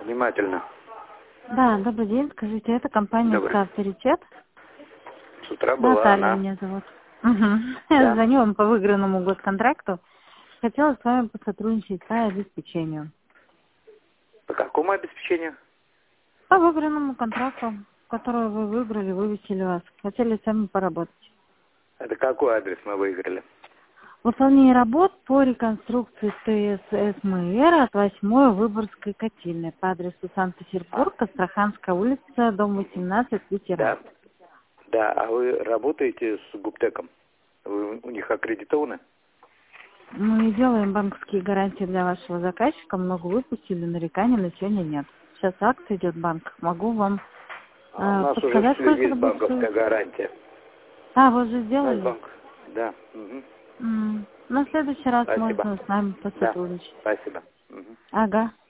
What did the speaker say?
Внимательно. Да, добрый день. Скажите, это компания Добрый. «Авторитет»? С утра была Наталья она. меня зовут. Угу. Да. Я звоню вам по выигранному госконтракту. Хотела с вами посотрудничать по обеспечению. По какому обеспечению? По выигранному контракту, который вы выиграли, вывесили вас. Хотели с вами поработать. Это какой адрес мы выиграли? Выполнение работ по реконструкции ТС СМР от 8-й Выборгской котельной по адресу Санкт-Петербург, Астраханская улица, дом 18, ветеран. Да. Да, а вы работаете с Губтеком? Вы у них аккредитованы? Мы делаем банковские гарантии для вашего заказчика. Много выпустили, нареканий на сегодня нет. Сейчас акция идет в банках. Могу вам У нас уже подсказать, все сколько это есть будет банковская стоить. гарантия. А, вы уже У нас сделали? банк. Да. Угу. На следующий раз Спасибо. можно с нами Да. посотрудничать. Спасибо. Угу. Ага.